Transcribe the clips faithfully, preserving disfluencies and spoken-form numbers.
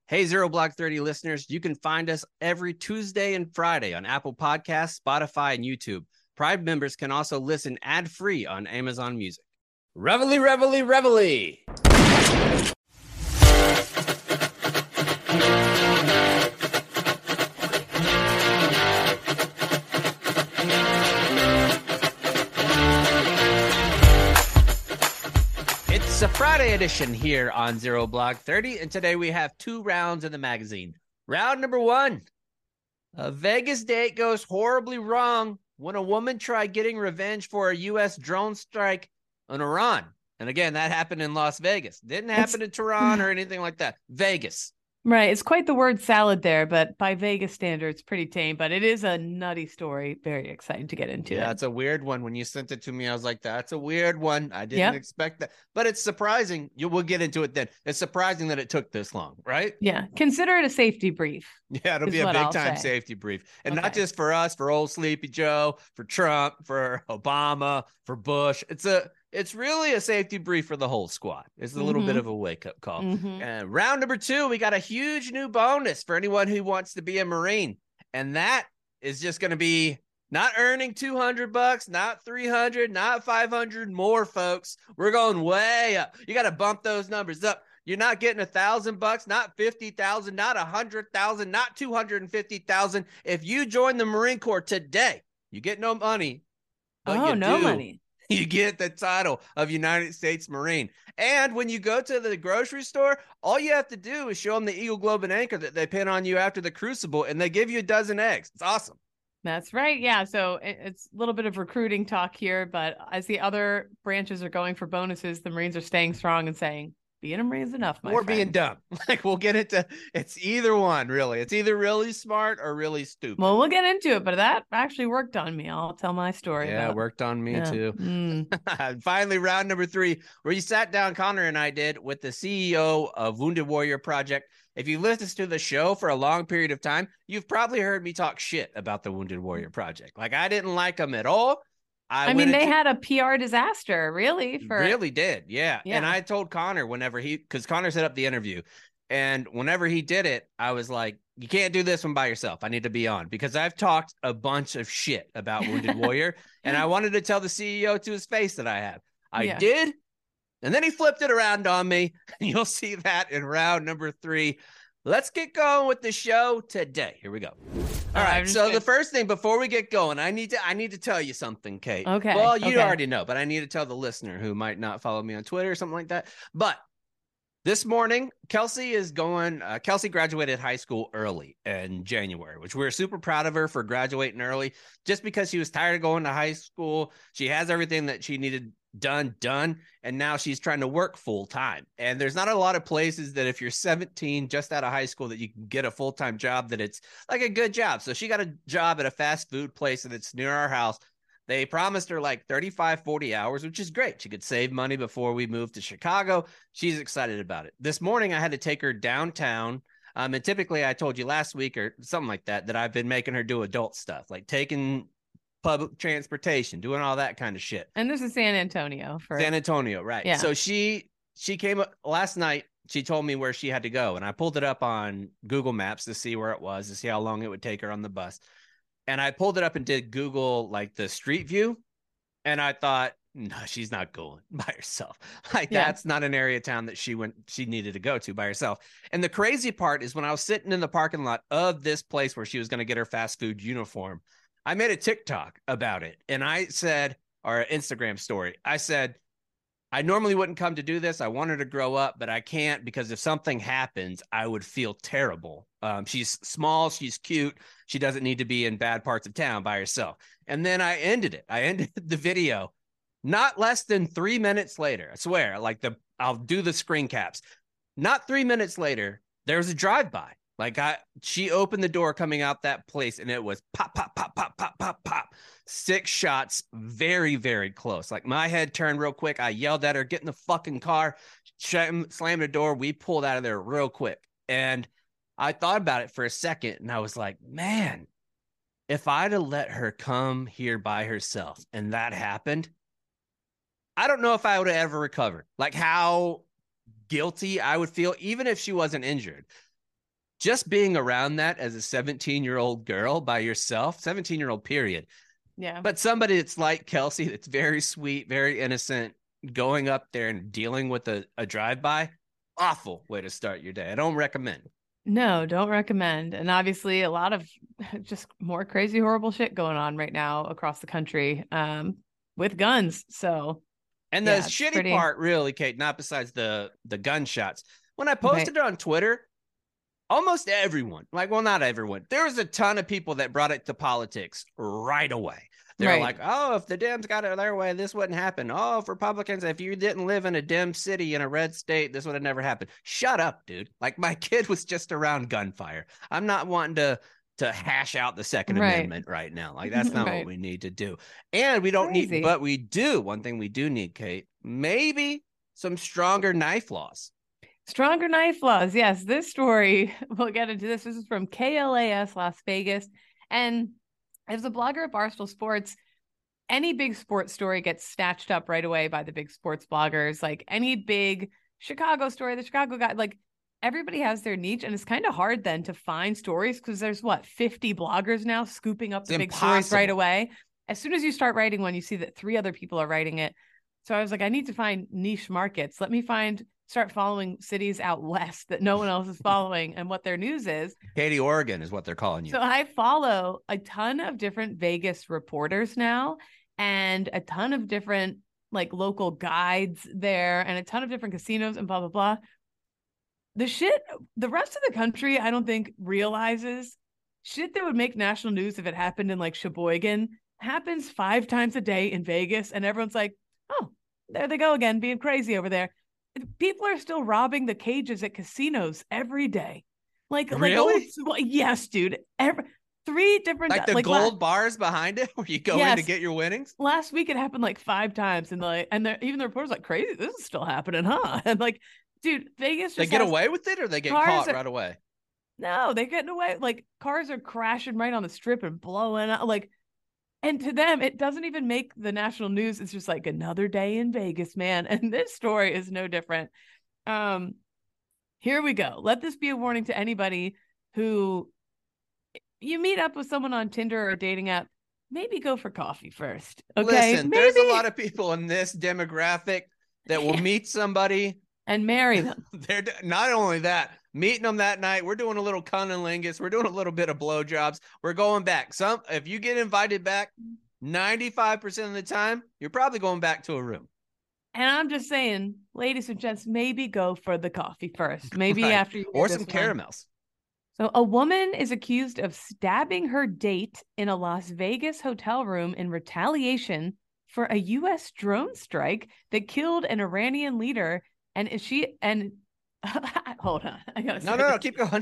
Hey, Zero Block thirty listeners, you can find us every Tuesday and Friday on Apple Podcasts, Spotify, and YouTube. Prime members can also listen ad-free on Amazon Music. Reveille, reveille, reveille! It's a Friday edition here on Zero Block thirty, and today we have two rounds in the magazine. Round number one, a Vegas date goes horribly wrong when a woman tried getting revenge for a U S drone strike on Iran. And again, that happened in Las Vegas. Didn't happen it's... in Tehran or anything like that. Vegas. Right. It's quite the word salad there, but by Vegas standards, pretty tame. But it is a nutty story. Very exciting to get into. Yeah, it. it's a weird one. When you sent it to me, I was like, that's a weird one. I didn't yep. expect that. But it's surprising. You will get into it then. It's surprising that it took this long, right? Yeah. Consider it a safety brief. Yeah, it'll be a big time safety brief. And okay. not just for us, for old Sleepy Joe, for Trump, for Obama, for Bush. It's a It's really a safety brief for the whole squad. It's a little mm-hmm. bit of a wake-up call. Mm-hmm. And round number two, we got a huge new bonus for anyone who wants to be a Marine. And that is just going to be not earning two hundred bucks, not three hundred, not five hundred more, folks. We're going way up. You got to bump those numbers up. You're not getting a thousand bucks, not fifty thousand, not a hundred thousand, not two hundred fifty thousand. If you join the Marine Corps today, you get no money. But oh, you no do. money. You get the title of United States Marine. And when you go to the grocery store, all you have to do is show them the Eagle Globe and Anchor that they pin on you after the Crucible, and they give you a dozen eggs. It's awesome. That's right. Yeah. So it's a little bit of recruiting talk here, but as the other branches are going for bonuses, the Marines are staying strong and saying, being a Marine is enough, my Or friend. being dumb. Like, we'll get into, it's either one, really. It's either really smart or really stupid. Well, we'll get into it, but that actually worked on me. I'll tell my story. Yeah, about... it worked on me, yeah. too. Mm. Finally, round number three, where you sat down, Connor and I did, with the C E O of Wounded Warrior Project. If you listened to the show for a long period of time, you've probably heard me talk shit about the Wounded Warrior Project. Like, I didn't like them at all. I, I mean, they into, had a P R disaster, really. For really did, yeah. yeah. And I told Connor whenever he, because Connor set up the interview, and whenever he did it, I was like, you can't do this one by yourself. I need to be on, because I've talked a bunch of shit about Wounded Warrior, and I wanted to tell the C E O to his face that I have. I yeah. did, and then he flipped it around on me, and you'll see that in round number three. Let's get going with the show today. Here we go. All right. So good. The first thing before we get going, I need to I need to tell you something, Kate. Okay. Well, you okay. already know, but I need to tell the listener who might not follow me on Twitter or something like that. But this morning, Kelsey is going. Uh, Kelsey graduated high school early in January, which we're super proud of her for graduating early. Just because she was tired of going to high school, she has everything that she needed done done and now she's trying to work full time. And there's not a lot of places that if you're seventeen just out of high school that you can get a full-time job that it's like a good job. So she got a job at a fast food place and it's near our house. They promised her like thirty-five, forty hours, which is great. She could save money before we moved to Chicago. She's excited about it. This morning I had to take her downtown. Um, and typically I told you last week or something like that, that I've been making her do adult stuff, like taking public transportation, doing all that kind of shit. And this is San Antonio. For San Antonio, right. Yeah. So she she came up last night. She told me where she had to go, and I pulled it up on Google Maps to see where it was, to see how long it would take her on the bus. And I pulled it up and did Google, like, the street view, and I thought, no, she's not going by herself. Like, yeah. That's not an area of town that she went, she needed to go to by herself. And the crazy part is when I was sitting in the parking lot of this place where she was going to get her fast food uniform, I made a TikTok about it, and I said, or an Instagram story, I said, I normally wouldn't come to do this. I want her to grow up, but I can't, because if something happens, I would feel terrible. Um, she's small. She's cute. She doesn't need to be in bad parts of town by herself. And then I ended it. I ended the video not less than three minutes later. I swear, like the, I'll do the screen caps. Not three minutes later, there was a drive-by. Like I, she opened the door coming out that place, and it was pop, pop, pop, pop, pop, pop, pop. Six shots, very, very close. Like my head turned real quick. I yelled at her, get in the fucking car, slammed the door. We pulled out of there real quick. And I thought about it for a second, and I was like, man, if I'd have let her come here by herself and that happened, I don't know if I would have ever recovered. Like how guilty I would feel, even if she wasn't injured. just being around that as a seventeen year old girl by yourself, seventeen year old period. Yeah. But somebody that's like Kelsey, that's very sweet, very innocent, going up there and dealing with a, a drive-by, awful way to start your day. I don't recommend. No, don't recommend. And obviously a lot of just more crazy, horrible shit going on right now across the country um, with guns. So, and the yeah, shitty pretty... part really, Kate, not besides the, the gunshots, when I posted right. it on Twitter, almost everyone, like, well, not everyone, there was a ton of people that brought it to politics right away. They're right. like, oh, if the Dems got it their way, this wouldn't happen. Oh, if Republicans, if you didn't live in a Dem city in a red state, this would have never happened. Shut up, dude. Like, my kid was just around gunfire. I'm not wanting to to hash out the Second right. Amendment right now. Like, that's not right. what we need to do. And we don't Crazy. need, but we do. One thing we do need, Kate, maybe some stronger knife laws. Stronger knife laws. Yes, this story, we'll get into this. This is from K L A S Las Vegas. And as a blogger at Barstool Sports, any big sports story gets snatched up right away by the big sports bloggers. Like any big Chicago story, the Chicago guy, like everybody has their niche. And it's kind of hard then to find stories because there's what, fifty bloggers now scooping up the it's big impossible. stories right away. As soon as you start writing one, you see that three other people are writing it. So I was like, I need to find niche markets. Let me find... start following cities out west that no one else is following and what their news is. Katie, Oregon is what they're calling you. So I follow a ton of different Vegas reporters now and a ton of different like local guides there and a ton of different casinos and blah, blah, blah. The shit, the rest of the country, I don't think realizes shit that would make national news if it happened in like Sheboygan happens five times a day in Vegas. And everyone's like, oh, there they go again, being crazy over there. People are still robbing the cages at casinos every day. Like, really? Like, yes, dude. Every three different like the like gold last, bars behind it where you go yes, in to get your winnings. Last week it happened like five times, and like, and even the reporters like crazy. This is still happening, huh? And like, dude, Vegas. Just they get has, away with it, or they get caught are, right away. No, they getting away. Like cars are crashing right on the strip and blowing up. Like. And to them, it doesn't even make the national news. It's just like another day in Vegas, man. And this story is no different. Um, here we go. Let this be a warning to anybody who you meet up with someone on Tinder or a dating app. Maybe go for coffee first. Okay. Listen, Maybe. There's a lot of people in this demographic that will meet somebody and marry them. They're not only that. Meeting them that night, we're doing a little cunnilingus. We're doing a little bit of blowjobs. We're going back. Some, if you get invited back, ninety-five percent of the time, you're probably going back to a room. And I'm just saying, ladies and gents, maybe go for the coffee first. Maybe right. after you or some caramels. So a woman is accused of stabbing her date in a Las Vegas hotel room in retaliation for a U S drone strike that killed an Iranian leader. And she and hold on. I gotta no, no, no, keep going.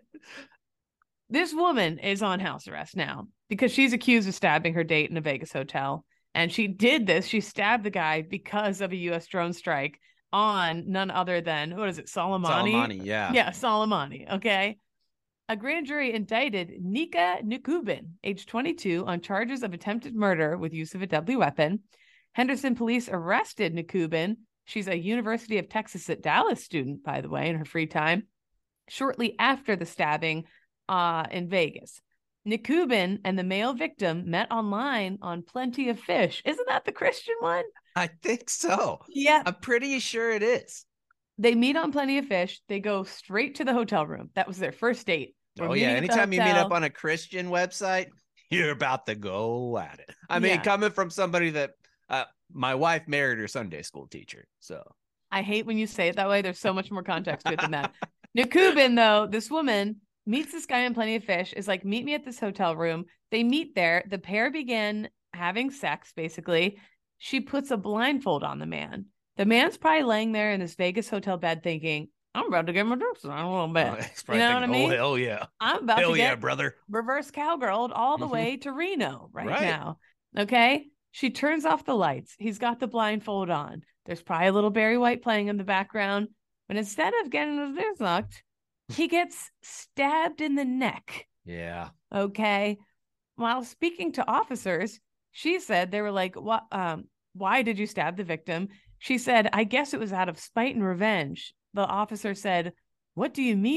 This woman is on house arrest now because she's accused of stabbing her date in a Vegas hotel. And she did this. She stabbed the guy because of a U S drone strike on none other than, what is it, Soleimani? Soleimani, yeah. Yeah, Soleimani, okay. A grand jury indicted Nika Nukubin, age twenty-two, on charges of attempted murder with use of a deadly weapon. Henderson police arrested Nukubin. She's a University of Texas at Dallas student, by the way, in her free time, shortly after the stabbing uh, in Vegas. Nukubin and the male victim met online on Plenty of Fish. Isn't that the Christian one? I think so. Yeah. I'm pretty sure it is. They meet on Plenty of Fish. They go straight to the hotel room. That was their first date. We're oh, yeah. Anytime you meet up on a Christian website, you're about to go at it. I mean, yeah. coming from somebody that uh, my wife married her Sunday school teacher. So I hate when you say it that way. There's so much more context to it than that. Nukubin, though, this woman meets this guy on Plenty of Fish, is like, meet me at this hotel room. They meet there. The pair begin having sex, basically. She puts a blindfold on the man. The man's probably laying there in this Vegas hotel bed thinking, I'm about to get my drinks on a little bit. Oh, you know thinking, what I mean? Oh, hell yeah. I'm about hell to get yeah, brother. reverse cowgirled all the mm-hmm. way to Reno right, right now. Okay? She turns off the lights. He's got the blindfold on. There's probably a little Barry White playing in the background. But instead of getting his ears knocked, he gets stabbed in the neck. Yeah. Okay? While speaking to officers, she said, they were like, "What? Um, why did you stab the victim?" She said, "I guess it was out of spite and revenge." The officer said, "What do you mean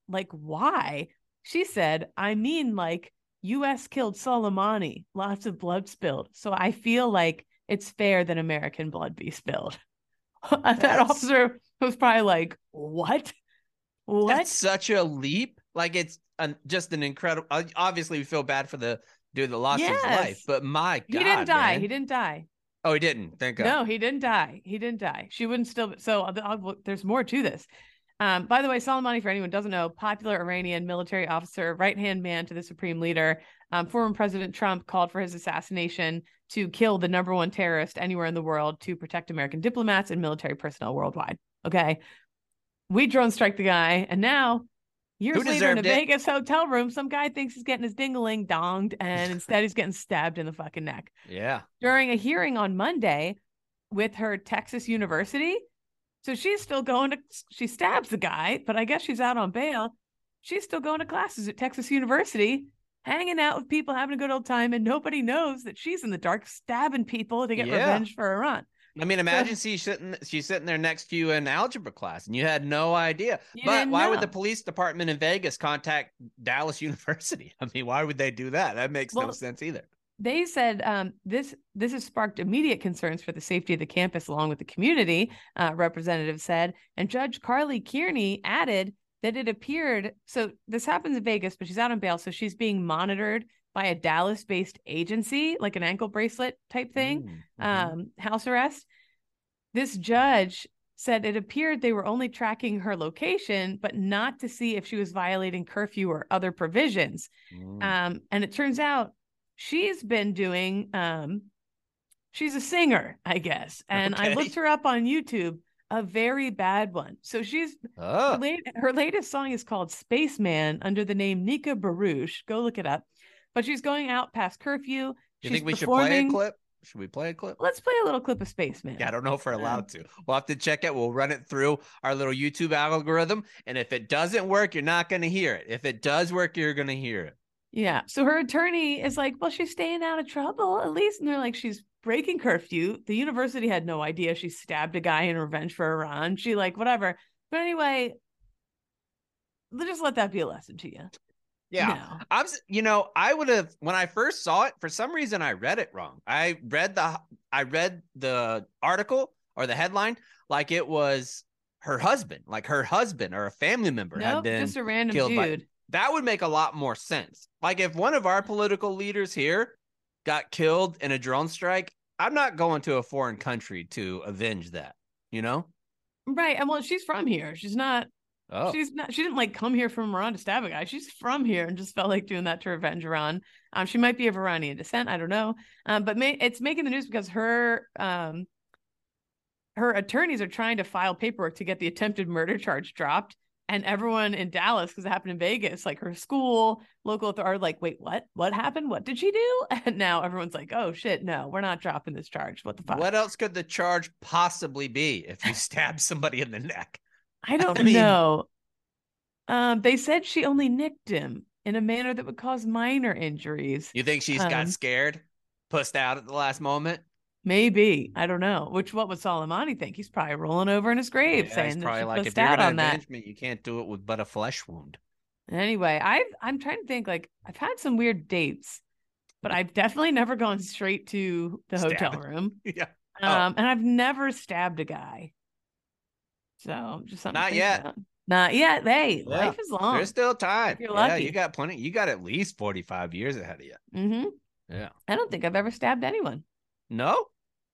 like, why? She said, I mean, like, U S killed Soleimani, lots of blood spilled. So I feel like it's fair that American blood be spilled. That That's officer was probably like, what? What? that's such a leap. Like it's an, just an incredible. Obviously, we feel bad for the dude that lost his life, Yes. but my He God, didn't die. man. He didn't die. Oh, he didn't. Thank God. No, he didn't die. He didn't die. She wouldn't still. So I'll, I'll, there's more to this. Um, by the way, Soleimani, for anyone who doesn't know, popular Iranian military officer, right-hand man to the supreme leader. Um, former President Trump called for his assassination to kill the number one terrorist anywhere in the world to protect American diplomats and military personnel worldwide. Okay. We drone strike the guy. And now, years Who later in a deserved it? Vegas hotel room, some guy thinks he's getting his ding-a-ling donged, and instead he's getting stabbed in the fucking neck. Yeah. During a hearing on Monday with her Texas University. So she's still going to, she stabs the guy, but I guess she's out on bail. She's still going to classes at Texas University, hanging out with people, having a good old time, and nobody knows that she's in the dark stabbing people to get Yeah. revenge for Iran. I mean, imagine So- she's sitting she's sitting there next to you in algebra class, and you had no idea. You But didn't why would know. the police department in Vegas contact Dallas University? I mean, why would they do that? That makes no Well, sense either. They said um, this this has sparked immediate concerns for the safety of the campus along with the community, uh, representatives said. And Judge Carly Kearney added that it appeared, so this happens in Vegas, but she's out on bail, so she's being monitored by a Dallas-based agency, like an ankle bracelet type thing, Mm-hmm. um, house arrest. This judge said it appeared they were only tracking her location, but not to see if she was violating curfew or other provisions. Mm. Um, and it turns out she's been doing, um, she's a singer, I guess. And I Okay. looked her up on YouTube, a very bad one. So she's, Oh, her, late, her latest song is called Spaceman under the name Nika Baruch. Go look it up. But she's going out past curfew. you She's think we should play a performing- clip? Should we play a clip? Let's play a little clip of Spaceman. Yeah, I don't know if we're Um, allowed to. We'll have to check it. We'll run it through our little YouTube algorithm. And if it doesn't work, you're not going to hear it. If it does work, you're going to hear it. Yeah. So her attorney is like, well, she's staying out of trouble at least. And they're like, she's breaking curfew. The university had no idea she stabbed a guy in revenge for Iran. She like, whatever. But anyway, let's just let that be a lesson to you. Yeah. No. I'm, s- you know, I would have, when I first saw it, for some reason, I read it wrong. I read the, I read the article or the headline like it was her husband, like her husband or a family member had Nope, been just a random killed by- dude. that would make a lot more sense. Like if one of our political leaders here got killed in a drone strike, I'm not going to a foreign country to avenge that, you know? Right. And well, she's from here. She's not, Oh, she's not, she didn't like come here from Iran to stab a guy. She's from here and just felt like doing that to revenge Iran. Um, she might be of Iranian descent. I don't know. Um, but may, it's making the news because her, um, her attorneys are trying to file paperwork to get the attempted murder charge dropped. And everyone in Dallas, because it happened in Vegas, like her school, local authority, are like, wait, what? What happened? What did she do? And now everyone's like, oh shit, no, we're not dropping this charge. What the fuck? what else could the charge possibly be if you stab somebody in the neck? I don't I mean- know. Um, they said she only nicked him in a manner that would cause minor injuries. You think she's Um, got scared, pussed out at the last moment? Maybe. I don't know. Which what would Soleimani think? He's probably rolling over in his grave Yeah, saying he's that probably she like, if pussed you're out going to on that. avenge me, you can't do it with but a flesh wound. Anyway, I've I'm trying to think, like, I've had some weird dates, but I've definitely never gone straight to the Stab hotel it. room. Yeah. Oh. Um, and I've never stabbed a guy. So just something to Not think yet. about. Not yet. Hey, Yeah. life is long. There's still time. If you're Yeah, lucky. you got plenty. You got at least forty-five years ahead of you. hmm Yeah. I don't think I've ever stabbed anyone. No?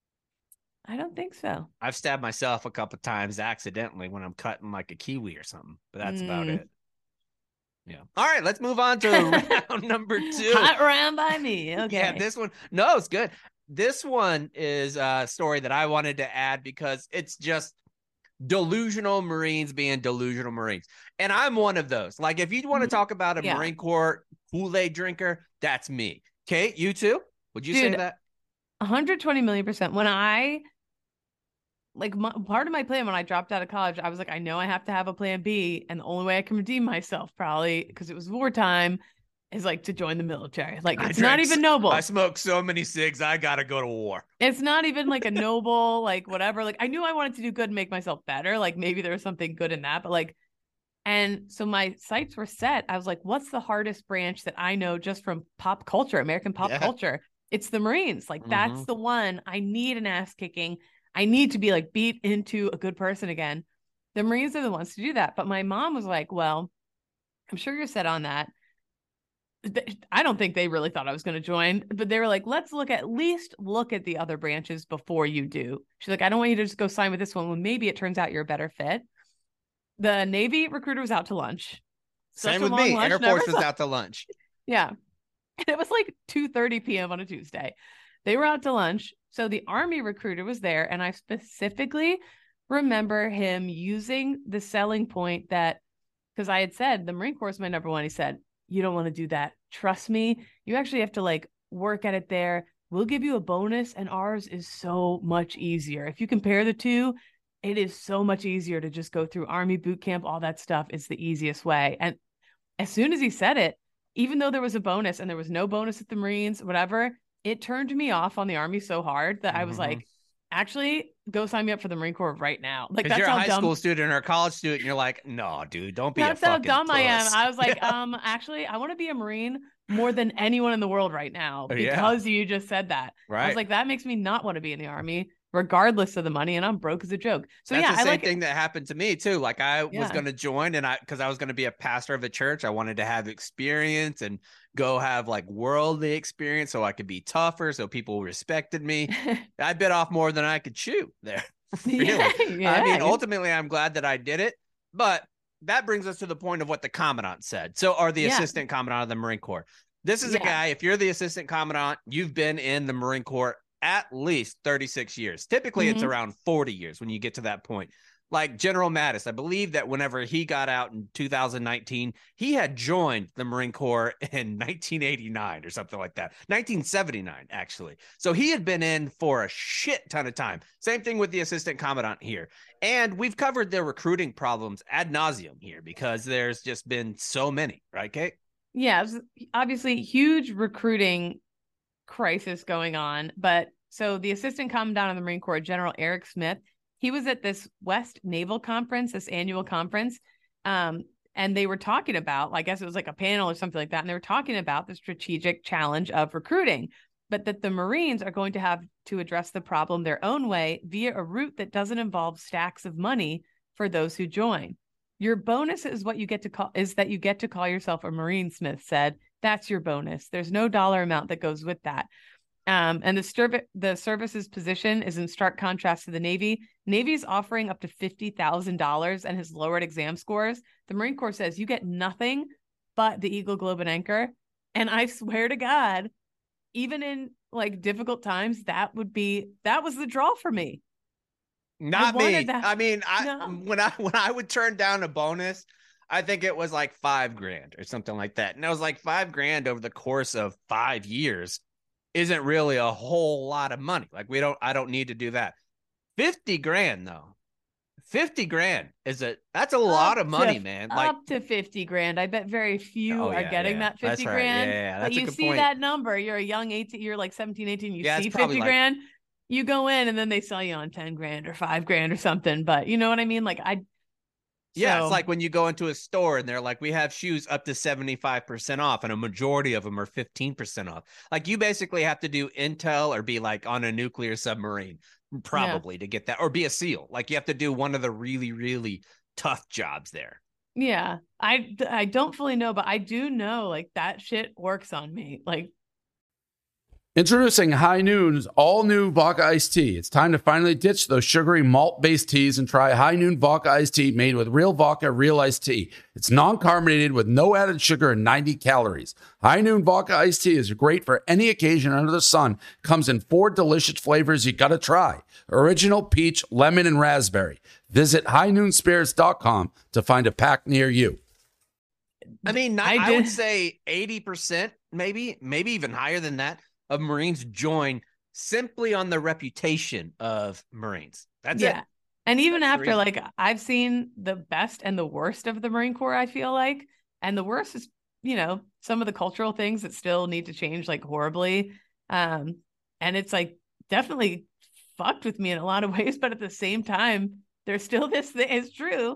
I don't think so. I've stabbed myself a couple times accidentally when I'm cutting like a kiwi or something, but that's about Mm. it. Yeah. All right, let's move on to round number two. Hot round by me. Okay. Yeah, this one. No, it's good. This one is a story that I wanted to add because it's just delusional Marines being delusional Marines. And I'm one of those. Like, if you want to Mhm. talk about a Yeah. Marine Corps Kool-Aid drinker, that's me. Kate, you too? Would you say Dude, that? one hundred twenty million percent. When I, like, my, part of my plan when I dropped out of college, I was like, I know I have to have a plan B. And the only way I can redeem myself, probably because it was wartime, is like to join the military. Like, I it's not drank even s- noble. I smoke so many cigs, I got to go to war. It's not even like a noble, like, whatever. Like, I knew I wanted to do good and make myself better. Like, maybe there was something good in that, but like, And so my sights were set. I was like, what's the hardest branch that I know just from pop culture, American pop Yeah. culture? It's the Marines. Like, Mhm. that's the one. I need an ass kicking. I need to be like beat into a good person again. The Marines are the ones to do that. But my mom was like, well, I'm sure you're set on that. I don't think they really thought I was going to join, but they were like, let's look at least look at the other branches before you do. She's like, I don't want you to just go sign with this one when maybe it turns out you're a better fit. The Navy recruiter was out to lunch. Such Same a with long me. lunch, Air never Force was saw- out to lunch. Yeah. And it was like two thirty p.m. on a Tuesday. They were out to lunch. So the Army recruiter was there. And I specifically remember him using the selling point that, because I had said, the Marine Corps is my number one. He said, you don't want to do that. Trust me. You actually have to like work at it there. We'll give you a bonus. And ours is so much easier. If you compare the two, it is so much easier to just go through Army boot camp. All that stuff is the easiest way. And as soon as he said it, even though there was a bonus and there was no bonus at the Marines, whatever, it turned me off on the Army so hard that I was Mhm. like, actually, go sign me up for the Marine Corps right now. Like, Because that's you're a how high dumb. school student or a college student, and you're like, no, dude, don't be That's a how fucking dumb I am. puss. I was like, Yeah. um, actually, I want to be a Marine more than anyone in the world right now Oh, yeah. because you just said that. I Right. was like, that makes me not want to be in the Army, regardless of the money, and I'm broke as a joke. So That's yeah, the I same like thing that happened to me too. Like I was Yeah. going to join, and I because I was going to be a pastor of a church, I wanted to have experience and go have like worldly experience, so I could be tougher, so people respected me. I bit off more than I could chew there. Really. Yeah, yeah. I mean, ultimately, I'm glad that I did it, but that brings us to the point of what the commandant said. So, or the Yeah. assistant commandant of the Marine Corps. This is a Yeah. guy. If you're the assistant commandant, you've been in the Marine Corps at least thirty-six years. Typically, it's Mhm. around forty years when you get to that point. Like General Mattis, I believe that whenever he got out in two thousand nineteen, he had joined the Marine Corps in nineteen eighty-nine or something like that. nineteen seventy-nine, actually. So he had been in for a shit ton of time. Same thing with the assistant commandant here. And we've covered their recruiting problems ad nauseum here because there's just been so many, right, Kate? Yeah, it was obviously huge recruiting crisis going on. But so the assistant commandant of the Marine Corps, General Eric Smith, he was at this West Naval Conference, this annual conference. Um, and they were talking about, I guess it was like a panel or something like that. And they were talking about the strategic challenge of recruiting, but that the Marines are going to have to address the problem their own way via a route that doesn't involve stacks of money for those who join. Your bonus is what you get to call is that you get to call yourself a Marine, Smith said. That's your bonus. There's no dollar amount that goes with that. Um, and the, serv- the service's position is in stark contrast to the Navy. Navy's offering up to fifty thousand dollars and has lowered exam scores. The Marine Corps says you get nothing but the Eagle, Globe, and Anchor. And I swear to God, even in like difficult times, that would be, that was the draw for me. Not I me. wanted that. I mean, I No. when I when I would turn down a bonus, I think it was like five grand or something like that. And I was like, five grand over the course of five years isn't really a whole lot of money. Like we don't, I don't need to do that. fifty grand though. fifty grand is a, that's a lot Up of money, to- man. Like, Up to fifty grand. I bet very few Oh, are yeah, getting yeah. that fifty That's right. grand. Yeah, yeah, But that's a you good see point. that number, you're a young eighteen, you're like seventeen, eighteen, you Yeah, it's see probably fifty like- grand, you go in and then they sell you on ten grand or five grand or something. But you know what I mean? Like I, yeah, so- it's like when you go into a store and they're like, we have shoes up to seventy-five percent off, and a majority of them are fifteen percent off. Like you basically have to do intel or be like on a nuclear submarine, probably to get that, or be a SEAL. Like you have to do one of the really, really tough jobs there. yeah, I, I don't fully know, but I do know like that shit works on me. Like, Introducing High Noon's all-new Vodka Iced Tea. It's time to finally ditch those sugary malt-based teas and try High Noon Vodka Iced Tea made with real vodka, real iced tea. It's non-carbonated with no added sugar and ninety calories. High Noon Vodka Iced Tea is great for any occasion under the sun. Comes in four delicious flavors you gotta try. Original, peach, lemon, and raspberry. Visit high noon spirits dot com to find a pack near you. I mean, not, I I, did- would say eighty percent, maybe, maybe even higher than that, of Marines join simply on the reputation of Marines. That's yeah. it. And even That's the after, reason. like, I've seen the best and the worst of the Marine Corps, I feel like. And the worst is, you know, some of the cultural things that still need to change, like, horribly. Um, and it's, like, definitely fucked with me in a lot of ways. But at the same time, there's still this thing. It's true.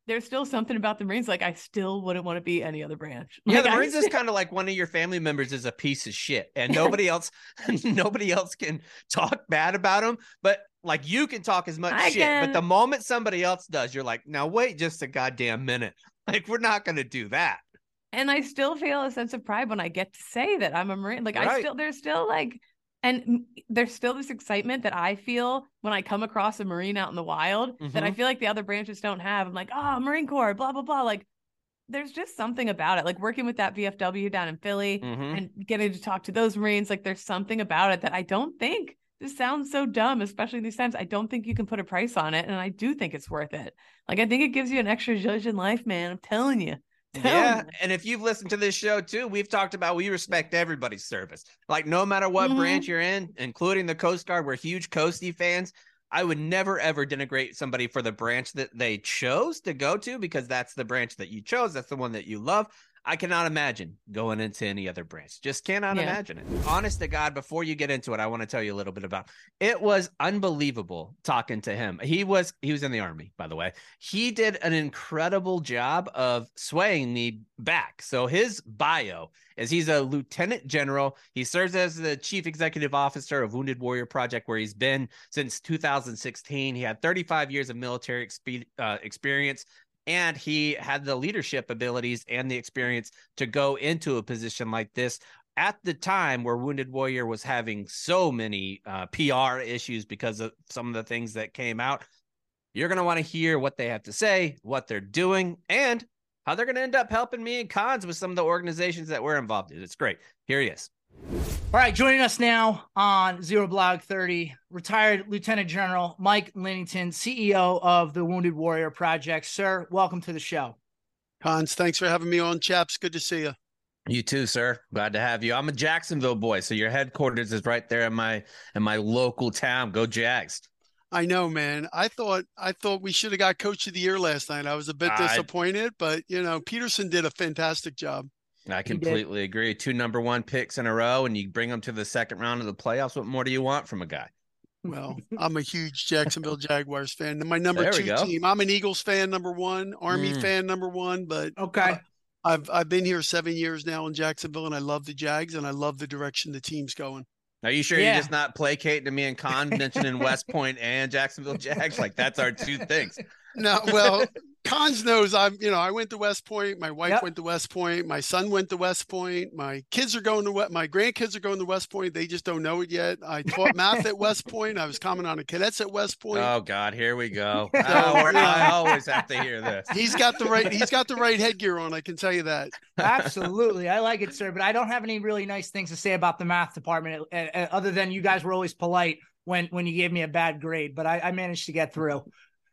there's still something about the Marines. Like, I still wouldn't want to be any other branch. Yeah, Like, the I Marines still- is kind of like one of your family members is a piece of shit, and nobody else, nobody else can talk bad about them. But like, you can talk as much I shit, can. but the moment somebody else does, you're like, now wait just a goddamn minute. Like, we're not going to do that. And I still feel a sense of pride when I get to say that I'm a Marine. Like, I Right. still, there's still like, and there's still this excitement that I feel when I come across a Marine out in the wild that I Mhm. feel like the other branches don't have. I'm like, oh, Marine Corps, blah, blah, blah. Like, there's just something about it. Like, working with that V F W down in Philly Mhm. and getting to talk to those Marines, like, there's something about it that I don't think, this sounds so dumb, especially these times, I don't think you can put a price on it. And I do think it's worth it. Like, I think it gives you an extra zhuzh in life, man. I'm telling you. Yeah, Telling you. and if you've listened to this show too, we've talked about we respect everybody's service. Like, no matter what Mhm. branch you're in, including the Coast Guard, we're huge Coastie fans. I would never ever denigrate somebody for the branch that they chose to go to, because that's the branch that you chose. That's the one that you love. I cannot imagine going into any other branch. Just cannot Yeah. imagine it. Honest to God, before you get into it, I want to tell you a little bit about it. Was unbelievable talking to him. He was he was in the Army, by the way. He did an incredible job of swaying me back. So his bio is he's a lieutenant general. He serves as the chief executive officer of Wounded Warrior Project, where he's been since two thousand sixteen. He had thirty-five years of military expe- uh, experience. And he had the leadership abilities and the experience to go into a position like this at the time where Wounded Warrior was having so many uh, P R issues because of some of the things that came out. You're going to want to hear what they have to say, what they're doing, and how they're going to end up helping me and Cons with some of the organizations that we're involved in. It's great. Here he is. All right, joining us now on Zero Blog thirty, retired Lieutenant General Mike Linnington, C E O of the Wounded Warrior Project. Sir, welcome to the show. Cons, thanks for having me on, chaps. Good to see you. You too, sir. Glad to have you. I'm a Jacksonville boy, so your headquarters is right there in my in my local town. Go Jags. I know, man. I thought I thought we should have got Coach of the Year last night. I was a bit I- disappointed, but you know, Peterson did a fantastic job. I completely agree. Two number one picks in a row, and you bring them to the second round of the playoffs. What more do you want from a guy? Well, I'm a huge Jacksonville Jaguars fan. My number There we two go. team. I'm an Eagles fan, number one, Army Mm. fan, number one. But Okay. uh, I've I've been here seven years now in Jacksonville, and I love the Jags, and I love the direction the team's going. Are you sure Yeah. you're just not placating to me and Con mentioning West Point and Jacksonville Jags? Like, that's our two things. No, well, Cons knows I'm, you know, I went to West Point. My wife Yep. went to West Point. My son went to West Point. My kids are going to West, my grandkids are going to West Point. They just don't know it yet. I taught math at West Point. I was coming on the cadets at West Point. Oh God, here we go. So, Oh, we're- yeah. I always have to hear this. He's got the right, he's got the right headgear on. I can tell you that. Absolutely. I like it, sir. But I don't have any really nice things to say about the math department, uh, uh, other than you guys were always polite when, when you gave me a bad grade, but I, I managed to get through.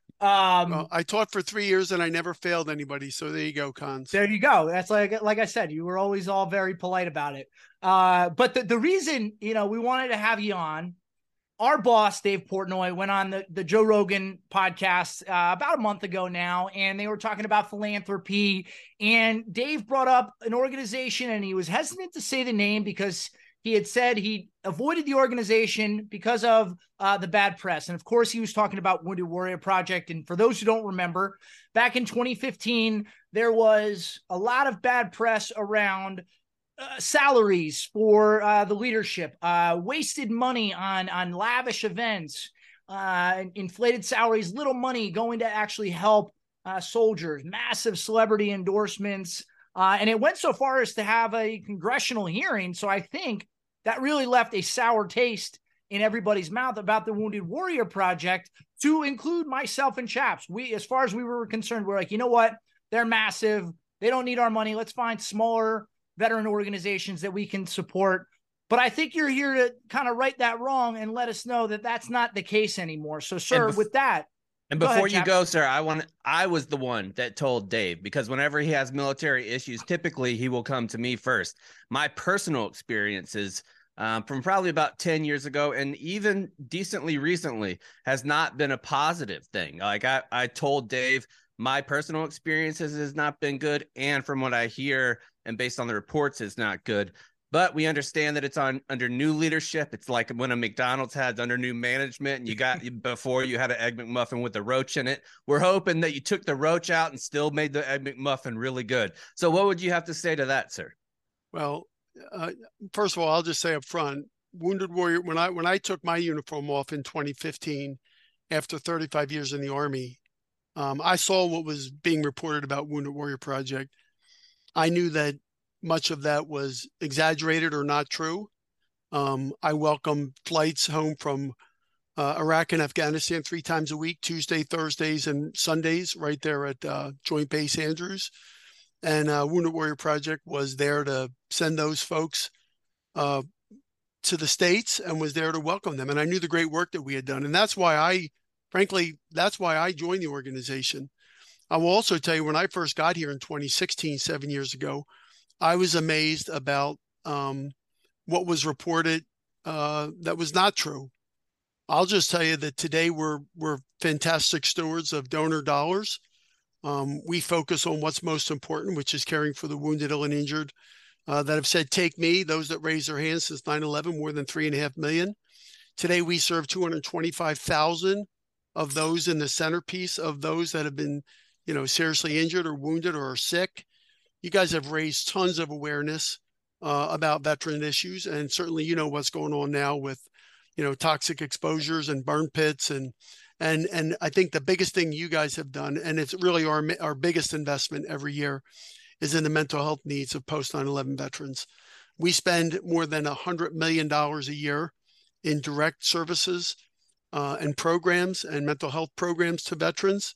Um, Well, I taught for three years and I never failed anybody. So there you go, Cons. There you go. That's like like I said, you were always all very polite about it. Uh, but the, the reason, you know, we wanted to have you on, our boss, Dave Portnoy, went on the, the Joe Rogan podcast uh, about a month ago now, and they were talking about philanthropy. And Dave brought up an organization, and he was hesitant to say the name because he had said he avoided the organization because of uh, the bad press. And of course, he was talking about Wounded Warrior Project. And for those who don't remember, back in twenty fifteen, there was a lot of bad press around uh, salaries for uh, the leadership, uh, wasted money on, on lavish events, uh, inflated salaries, little money going to actually help uh, soldiers, massive celebrity endorsements. Uh, and it went so far as to have a congressional hearing. So I think that really left a sour taste in everybody's mouth about the Wounded Warrior Project, to include myself and Chaps. We, as far as we were concerned, we're like, you know what? They're massive. They don't need our money. Let's find smaller veteran organizations that we can support. But I think you're here to kind of right that wrong and let us know that that's not the case anymore. So, sir, bef- with that, And Go before ahead, you Chaps. go, sir, I want I was the one that told Dave, because whenever he has military issues, typically he will come to me first. My personal experiences um, from probably about ten years ago, and even decently recently, has not been a positive thing. Like I, I told Dave, my personal experiences has not been good, and from what I hear and based on the reports, is not good. but we understand that it's on under new leadership. It's like when a McDonald's had under new management, and you got before you had an Egg McMuffin with the roach in it. We're hoping that you took the roach out and still made the Egg McMuffin really good. So what would you have to say to that, sir? Well, uh, first of all, I'll just say up front, Wounded Warrior, when I when I took my uniform off in twenty fifteen, after thirty-five years in the Army, um, I saw what was being reported about Wounded Warrior Project. I knew that much of that was exaggerated or not true. Um, I welcome flights home from uh, Iraq and Afghanistan three times a week, Tuesday, Thursdays, and Sundays, right there at uh, Joint Base Andrews. And uh, Wounded Warrior Project was there to send those folks uh, to the States and was there to welcome them. And I knew the great work that we had done. And that's why I, frankly, that's why I joined the organization. I will also tell you, when I first got here in twenty sixteen, seven years ago, I was amazed about um, what was reported uh, that was not true. I'll just tell you that today we're we're fantastic stewards of donor dollars. Um, we focus on what's most important, which is caring for the wounded, ill, and injured uh, that have said, take me, those that raised their hands since nine eleven, more than three and a half million. Today, we serve two hundred twenty-five thousand of those in the centerpiece of those that have been, you know, seriously injured or wounded or are sick. You guys have raised tons of awareness uh, about veteran issues. And certainly, you know, what's going on now with, you know, toxic exposures and burn pits. And, and, and I think the biggest thing you guys have done, and it's really our, our biggest investment every year, is in the mental health needs of post nine eleven veterans. We spend more than one hundred million dollars a year in direct services uh, and programs and mental health programs to veterans.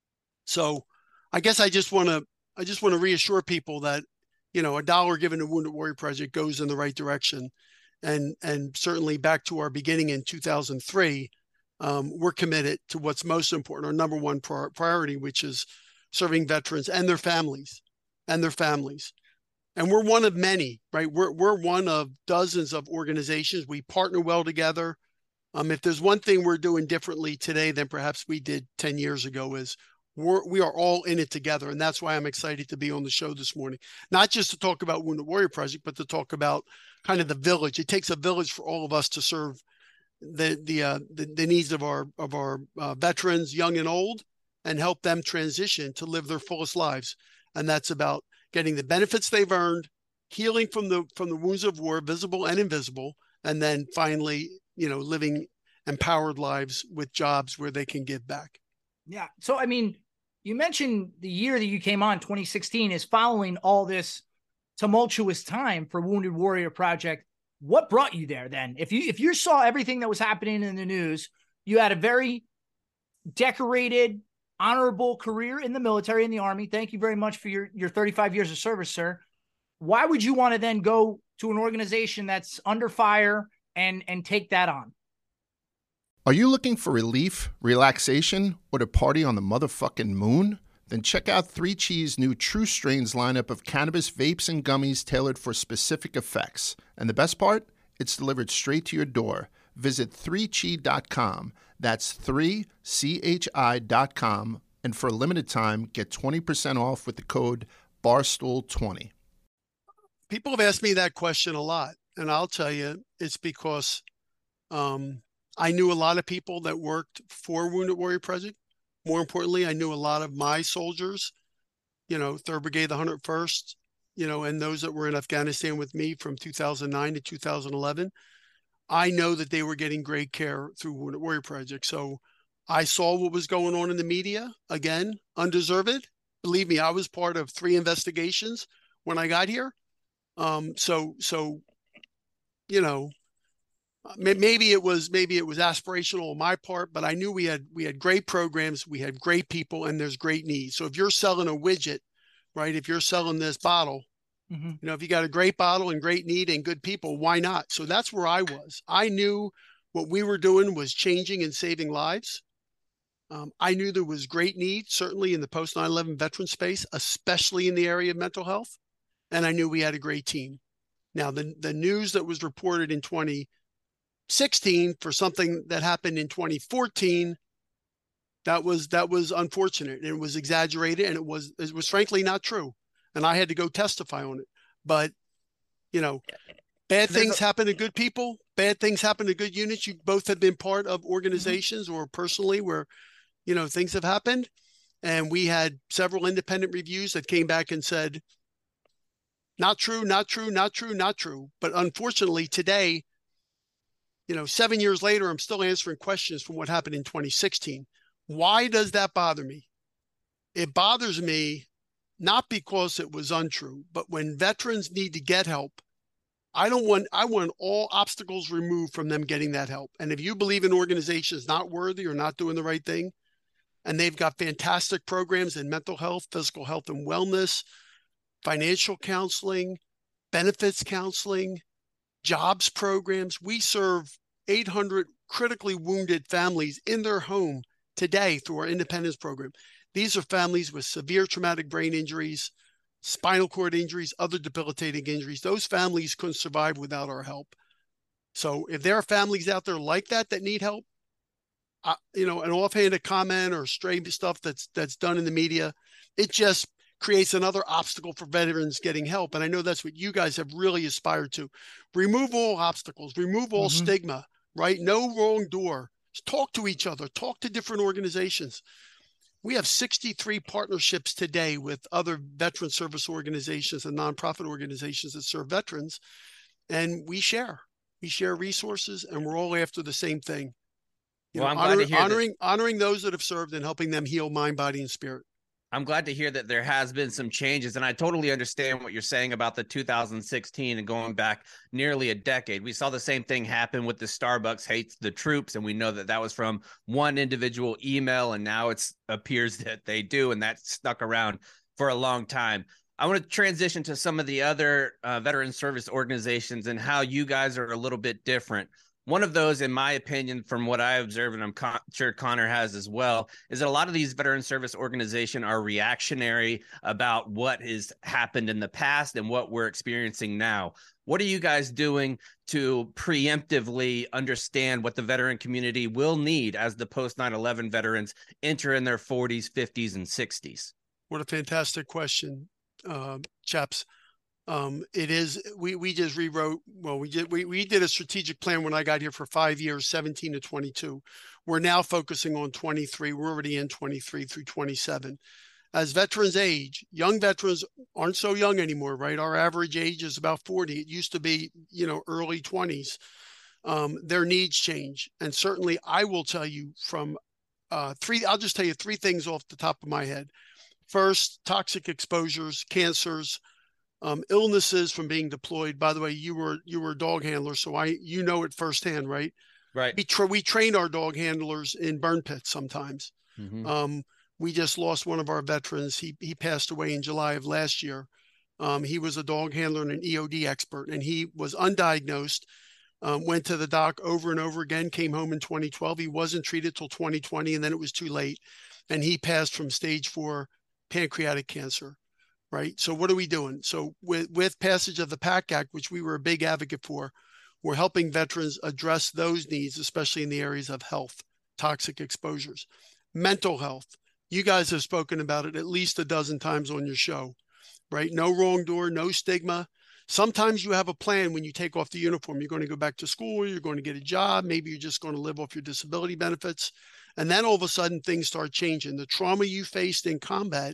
So I guess I just want to I just want to reassure people that, you know, a dollar given to Wounded Warrior Project goes in the right direction. And and certainly back to our beginning in two thousand three, um, we're committed to what's most important, our number one priority, which is serving veterans and their families and their families. And we're one of many, right? We're, we're one of dozens of organizations. We partner well together. Um, if there's one thing we're doing differently today than perhaps we did ten years ago, is We're, we are all in it together. And that's why I'm excited to be on the show this morning, not just to talk about Wounded Warrior Project, but to talk about kind of the village. It takes a village for all of us to serve the the uh, the, the needs of our of our uh, veterans, young and old, and help them transition to live their fullest lives. And that's about getting the benefits they've earned, healing from the from the wounds of war, visible and invisible, and then finally, you know, living empowered lives with jobs where they can give back. Yeah. So, I mean, you mentioned the year that you came on, twenty sixteen, is following all this tumultuous time for Wounded Warrior Project. What brought you there then? If you if you saw everything that was happening in the news, you had a very decorated, honorable career in the military, in the Army. Thank you very much for your, your thirty-five years of service, sir. Why would you want to then go to an organization that's under fire and and take that on? Are you looking for relief, relaxation, or to party on the motherfucking moon? Then check out three Chees' new True Strains lineup of cannabis vapes and gummies tailored for specific effects. And the best part? It's delivered straight to your door. Visit three chi dot com. That's three C H I dot com. And for a limited time, get twenty percent off with the code barstool twenty. People have asked me that question a lot. And I'll tell you, it's because um, I knew a lot of people that worked for Wounded Warrior Project. More importantly, I knew a lot of my soldiers, you know, third Brigade, the one hundred first, you know, and those that were in Afghanistan with me from two thousand nine to two thousand eleven. I know that they were getting great care through Wounded Warrior Project. So I saw what was going on in the media, again, undeserved. Believe me, I was part of three investigations when I got here. Um, so, so, you know, maybe it was maybe it was aspirational on my part, but I knew we had we had great programs, we had great people, and there's great needs. So if you're selling a widget, right? If you're selling this bottle, mm-hmm. you know, if you got a great bottle and great need and good people, why not? So that's where I was. I knew what we were doing was changing and saving lives. Um, I knew there was great need, certainly in the post nine eleven veteran space, especially in the area of mental health, and I knew we had a great team. Now, the the news that was reported in twenty sixteen for something that happened in twenty fourteen, that was that was unfortunate, and it was exaggerated, and it was it was frankly not true, and I had to go testify on it. But you know, Bad There's things a- happen to good people. Bad things happen to good units. You both have been part of organizations mm-hmm. or personally where, you know, things have happened. And we had several independent reviews that came back and said, not true, not true, not true, not true. But unfortunately today, you know, seven years later, I'm still answering questions from what happened in twenty sixteen. Why does that bother me? It bothers me not because it was untrue, but when veterans need to get help, I don't want, I want all obstacles removed from them getting that help. And if you believe an organization is not worthy or not doing the right thing, and they've got fantastic programs in mental health, physical health and wellness, financial counseling, benefits counseling, jobs programs. We serve eight hundred critically wounded families in their home today through our Independence program. These are families with severe traumatic brain injuries, spinal cord injuries, other debilitating injuries. Those families couldn't survive without our help. So if there are families out there like that that need help, uh, you know, an offhanded comment or stray stuff that's that's done in the media, it just creates another obstacle for veterans getting help. And I know that's what you guys have really aspired to. Remove all obstacles, remove all mm-hmm. stigma, right? No wrong door. Talk to each other, talk to different organizations. We have sixty-three partnerships today with other veteran service organizations and nonprofit organizations that serve veterans. And we share, we share resources, and we're all after the same thing. You well, know, I'm glad honor, to hear honoring, that. honoring those that have served and helping them heal mind, body, and spirit. I'm glad to hear that there has been some changes, and I totally understand what you're saying about the two thousand sixteen and going back nearly a decade. We saw the same thing happen with the Starbucks hates the troops, and we know that that was from one individual email, and now it appears that they do, and that stuck around for a long time. I want to transition to some of the other uh, veteran service organizations and how you guys are a little bit different. One of those, in my opinion, from what I observe, and I'm con- sure Connor has as well, is that a lot of these veteran service organizations are reactionary about what has happened in the past and what we're experiencing now. What are you guys doing to preemptively understand what the veteran community will need as the post nine eleven veterans enter in their forties, fifties, and sixties? What a fantastic question, uh, chaps. Um, it is, we, we just rewrote, well, we did, we, we did a strategic plan when I got here for five years, seventeen to twenty-two. We're now focusing on twenty-three. We're already in twenty-three through twenty-seven. As veterans age, young veterans aren't so young anymore, right? Our average age is about forty. It used to be, you know, early twenties. Um, their needs change. And certainly I will tell you from uh, three, I'll just tell you three things off the top of my head. First, toxic exposures, cancers, Um, illnesses from being deployed. By the way, you were you were a dog handler, so I you know it firsthand, right? Right. We tra- we train our dog handlers in burn pits sometimes. Mm-hmm. Um, we just lost one of our veterans. He he passed away in July of last year. Um, he was a dog handler and an E O D expert, and he was undiagnosed. Um, went to the doc over and over again. Came home in twenty twelve. He wasn't treated till twenty twenty, and then it was too late, and he passed from stage four pancreatic cancer. Right. So what are we doing? So with, with passage of the PACT Act, which we were a big advocate for, we're helping veterans address those needs, especially in the areas of health, toxic exposures, mental health. You guys have spoken about it at least a dozen times on your show, right? No wrong door, no stigma. Sometimes you have a plan when you take off the uniform. You're going to go back to school, you're going to get a job, maybe you're just going to live off your disability benefits. And then all of a sudden things start changing. The trauma you faced in combat,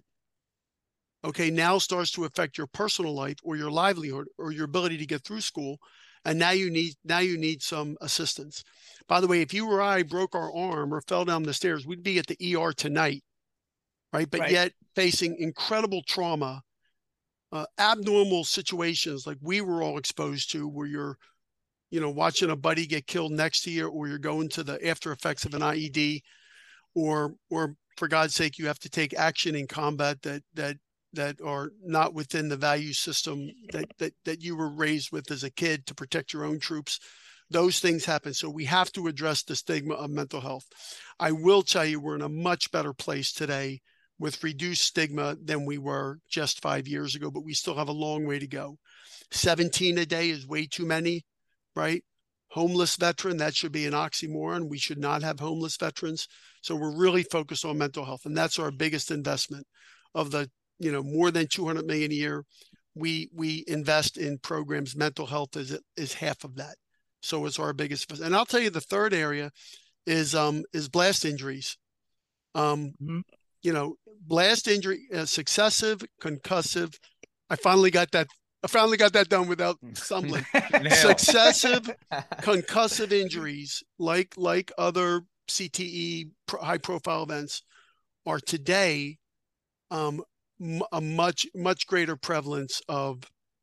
okay, now starts to affect your personal life or your livelihood or your ability to get through school. And now you need now you need some assistance. By the way, if you or I broke our arm or fell down the stairs, we'd be at the E R tonight, right? But right. Yet facing incredible trauma, uh, abnormal situations like we were all exposed to, where you're, you know, watching a buddy get killed next to you, or you're going to the after effects of an I E D, or or for God's sake, you have to take action in combat that that that are not within the value system that, that, that you were raised with as a kid to protect your own troops. Those things happen. So we have to address the stigma of mental health. I will tell you, we're in a much better place today with reduced stigma than we were just five years ago, but we still have a long way to go. seventeen a day is way too many, right? Homeless veteran, that should be an oxymoron. We should not have homeless veterans. So we're really focused on mental health, and that's our biggest investment of the, you know, more than two hundred million a year. we we invest in programs. Mental health is is half of that. So it's our biggest. And I'll tell you, the third area is um is blast injuries. Um, mm-hmm. You know, blast injury, uh, successive, concussive. I finally got that. I finally got that done without stumbling. Successive, concussive injuries, like like other C T E pro, high-profile events, are today um, m- a much much greater prevalence of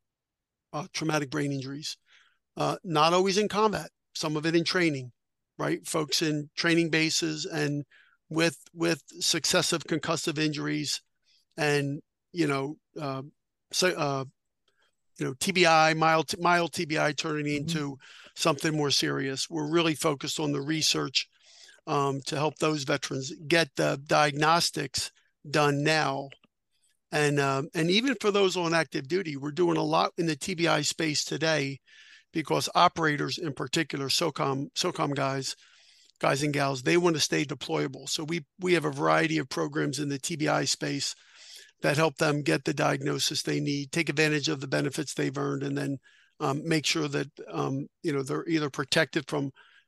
uh, traumatic brain injuries. Uh, not always in combat. Some of it in training, right? Folks in training bases and with with successive concussive injuries, and you know, uh, so uh, you know, T B I, mild mild T B I turning mm-hmm. into something more serious. We're really focused on the research um, to help those veterans get the diagnostics done now, and um, and even for those on active duty, we're doing a lot in the T B I space today, because operators in particular, SOCOM SOCOM guys. guys and gals, they want to stay deployable. So we we have a variety of programs in the T B I space that help them get the diagnosis they need, take advantage of the benefits they've earned, and then um, make sure that um, you know, they're either protected from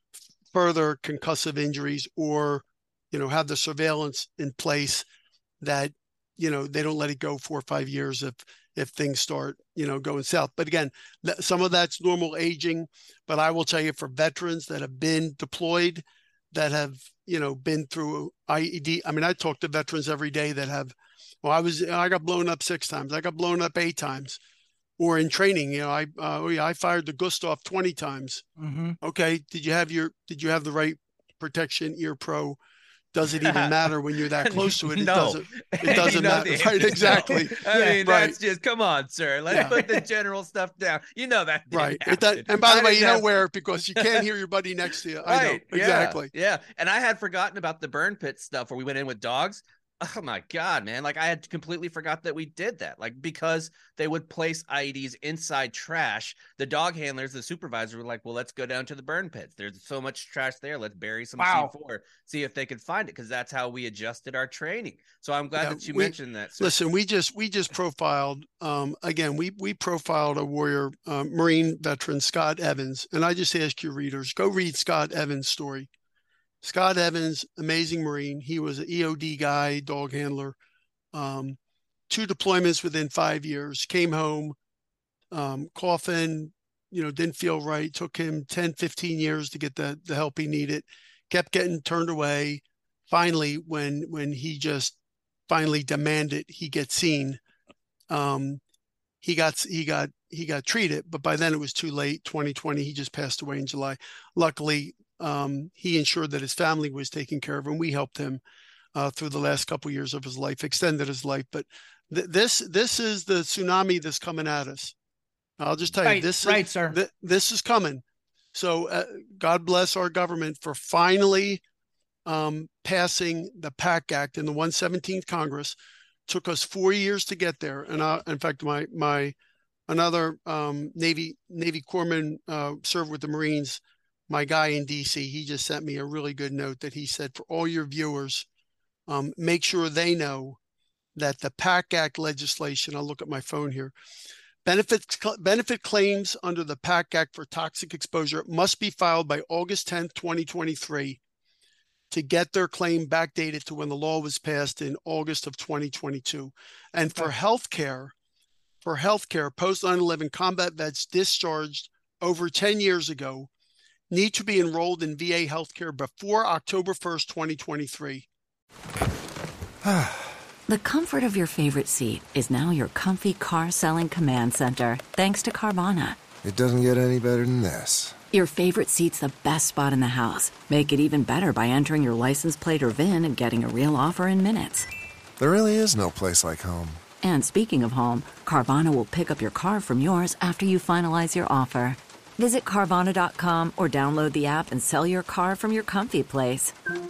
further concussive injuries, or you know, have the surveillance in place that, you know, they don't let it go four or five years if if things start, you know, going south. But again, th- some of that's normal aging. But I will tell you, for veterans that have been deployed, that have, you know, been through I E D. I mean, I talk to veterans every day that have, well, I was, I got blown up six times. I got blown up eight times. Or in training, you know, I, uh, oh yeah, I fired the Gustav twenty times. Mm-hmm. Okay. Did you have your, did you have the right protection, ear pro? Does it even matter when you're that close to it? It no. doesn't, it doesn't you know matter. Right. Exactly. No. I yeah, mean, right. that's just, come on, sir. Let's yeah. put the general stuff down. You know that. Right. It does, and by the way, you don't wear it because you can't hear your buddy next to you. Right. I know. Exactly. Yeah. yeah. And I had forgotten about the burn pit stuff where we went in with dogs. Oh my God, man. Like I had completely forgot that we did that. Like, because they would place I E Ds inside trash. The dog handlers, the supervisor were like, well, let's go down to the burn pits. There's so much trash there. Let's bury some wow. C four, see if they could find it. Cause that's how we adjusted our training. So I'm glad yeah, that you we, mentioned that. Sir. Listen, we just, we just profiled, um, again, we, we profiled a warrior, um, Marine veteran, Scott Evans. And I just ask your readers, go read Scott Evans' story. Scott Evans, amazing Marine. He was an E O D guy, dog handler. Um, two deployments within five years. Came home, um, coughing, you know, didn't feel right. Took him ten, fifteen years to get the, the help he needed. Kept getting turned away. Finally, when when he just finally demanded he get seen, um, he got he got he got treated. But by then it was too late. twenty twenty, he just passed away in July. Luckily, Um, he ensured that his family was taken care of, and we helped him uh, through the last couple of years of his life, extended his life. But th- this this is the tsunami that's coming at us. I'll just tell right, you, this right, is, sir. Th- this is coming. So uh, God bless our government for finally um, passing the PACT Act in the one seventeenth Congress. Took us four years to get there, and uh, in fact, my my another um, Navy Navy corpsman uh, served with the Marines. My guy in D C, he just sent me a really good note that he said, for all your viewers, um, make sure they know that the PACT Act legislation, I'll look at my phone here, benefit, benefit claims under the PACT Act for toxic exposure must be filed by August tenth, twenty twenty-three to get their claim backdated to when the law was passed in August of twenty twenty-two. And for healthcare, for healthcare, post nine eleven combat vets discharged over ten years ago need to be enrolled in V A healthcare before October first, twenty twenty-three. The comfort of your favorite seat is now your comfy car selling command center, thanks to Carvana. It doesn't get any better than this. Your favorite seat's the best spot in the house. Make it even better by entering your license plate or V I N and getting a real offer in minutes. There really is no place like home. And speaking of home, Carvana will pick up your car from yours after you finalize your offer. Visit Carvana dot com or download the app and sell your car from your comfy place.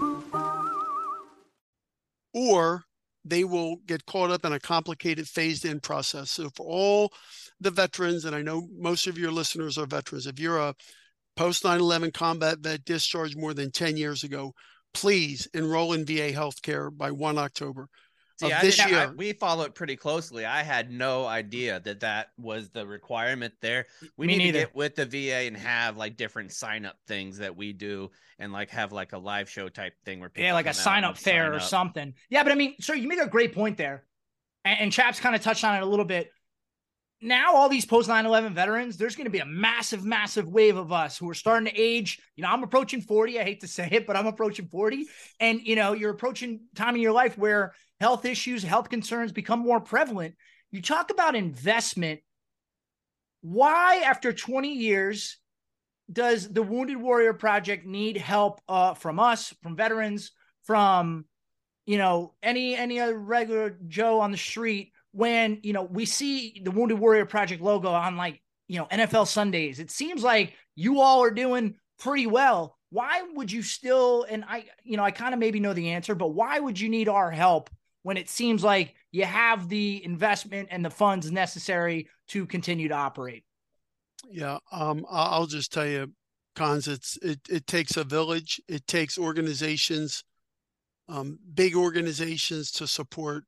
Or they will get caught up in a complicated phased-in process. So for all the veterans, and I know most of your listeners are veterans, if you're a post nine eleven combat vet discharged more than ten years ago, please enroll in V A healthcare by the first of October. See, of I this didn't- year. I- we follow it pretty closely. I had no idea that that was the requirement there. We Me need neither. to get with the V A and have like different sign up things that we do, and like have like a live show type thing where people Yeah, like a come out sign and up fair sign or up. something. Yeah, but I mean, sir, you make a great point there. And, and Chaps kind of touched on it a little bit. Now, all these post nine eleven veterans, there's going to be a massive, massive wave of us who are starting to age. You know, I'm approaching forty. I hate to say it, but I'm approaching forty. And, you know, you're approaching time in your life where health issues, health concerns become more prevalent. You talk about investment. Why, after twenty years, does the Wounded Warrior Project need help uh, from us, from veterans, from, you know, any any other regular Joe on the street, when, you know, we see the Wounded Warrior Project logo on, like, you know, N F L Sundays? It seems like you all are doing pretty well. Why would you still, and I, you know, I kind of maybe know the answer, but why would you need our help when it seems like you have the investment and the funds necessary to continue to operate? Yeah, um, I- I'll just tell you, Cons, it's it it takes a village. It takes organizations, um, big organizations to support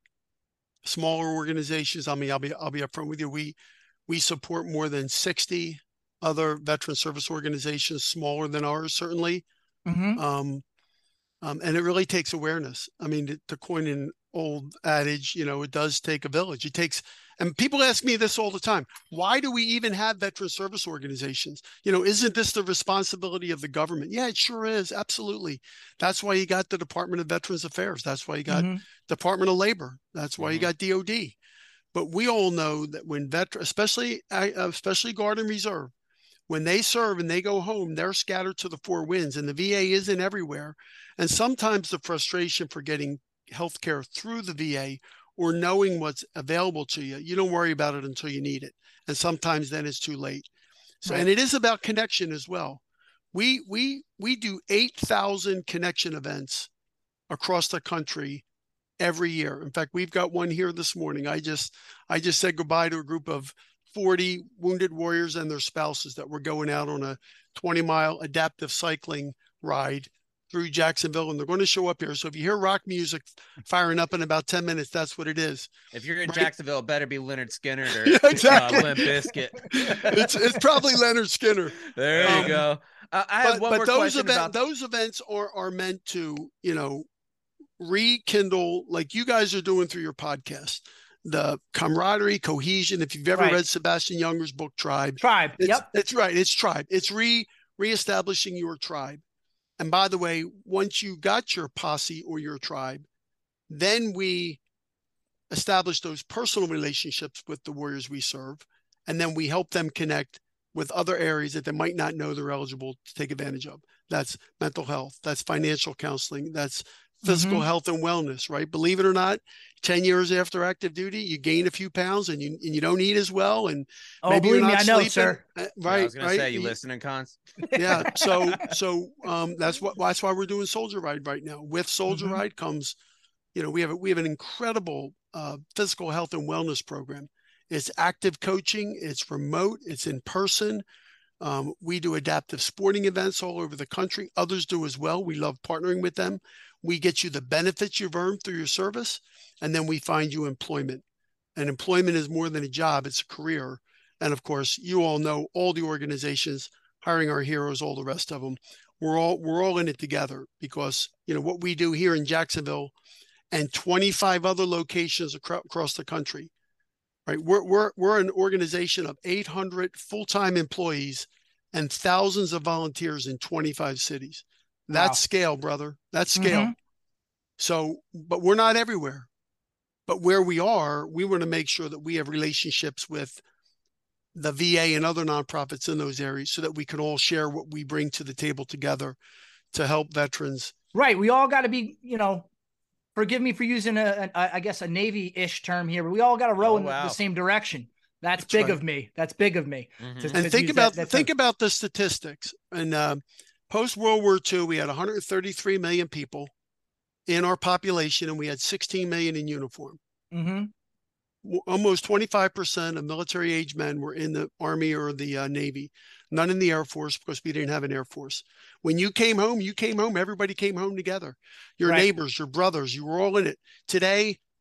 smaller organizations. I mean, I'll be I'll be upfront with you. We we support more than sixty other veteran service organizations, smaller than ours, certainly. Mm-hmm. Um, um, and it really takes awareness. I mean, to, to coin an old adage, you know, it does take a village. It takes, and people ask me this all the time: why do we even have veteran service organizations? You know, isn't this the responsibility of the government? Yeah, it sure is. Absolutely. That's why you got the Department of Veterans Affairs. That's why you got Mhm. Department of Labor. That's why you Mhm. got D O D. But we all know that when veterans, especially uh, especially Guard and Reserve, when they serve and they go home, they're scattered to the four winds, and the V A isn't everywhere. And sometimes the frustration for getting healthcare through the V A or knowing what's available to you, you don't worry about it until you need it. And sometimes then it's too late. So, Right. and it is about connection as well. We we we do eight thousand connection events across the country every year. In fact, we've got one here this morning. I just I just said goodbye to a group of forty wounded warriors and their spouses that were going out on a twenty mile adaptive cycling ride through Jacksonville, and they're going to show up here. So if you hear rock music firing up in about ten minutes, that's what it is. If you're in Right. Jacksonville, it better be Leonard Skinner or Yeah, exactly. uh, Limp Bizkit. It's it's probably Leonard Skinner. There you Um, go. Uh, I have But one but more those question event about. those events are are meant to, you know, rekindle, like you guys are doing through your podcast, the camaraderie, cohesion. If you've ever Right. read Sebastian Younger's book Tribe, Tribe. it's, Yep. it's right. It's tribe. It's re reestablishing your tribe. And by the way, once you got your posse or your tribe, then we establish those personal relationships with the warriors we serve. And then we help them connect with other areas that they might not know they're eligible to take advantage of. That's mental health. That's financial counseling. That's physical Mhm. health and wellness, right? Believe it or not, ten years after active duty, you gain a few pounds and you and you don't eat as well. And Oh, maybe believe you're me, not I know, sleeping. sir. Uh, Yeah, Right. I was gonna right. say, you You- listening, Cons? yeah. So so um that's what that's why we're doing Soldier Ride right now. With Soldier Mhm. Ride comes, you know, we have a, we have an incredible uh, physical health and wellness program. It's active coaching. It's remote. It's in person. Um, we do adaptive sporting events all over the country. Others do as well. We love partnering with them. We get you the benefits you've earned through your service, and then we find you employment. And employment is more than a job, it's a career. And of course, you all know all the organizations, Hiring Our Heroes, all the rest of them. We're all we're all in it together because, you know, what we do here in Jacksonville and twenty-five other locations acro- across the country, right? We're we're we're an organization of eight hundred full-time employees and thousands of volunteers in twenty-five cities. That's Wow. scale, brother. That's scale. Mhm. So, but we're not everywhere. But where we are, we want to make sure that we have relationships with the V A and other nonprofits in those areas so that we can all share what we bring to the table together to help veterans. Right. We all got to be, you know, forgive me for using a, a I guess, a Navy-ish term here, but we all got to row Oh, in the- wow. the same direction. That's, That's big right. of me. That's big of me. Mhm. To- And to think use about that- that think term. about the statistics. And uh, post World War Two, we had one hundred thirty-three million people in our population, and we had sixteen million in uniform. Mhm. W- Almost twenty-five percent of military age men were in the Army or the uh, Navy, none in the Air Force because we didn't have an Air Force. When you came home, you came home, everybody came home together. Your Right. neighbors, your brothers, you were all in it. Today,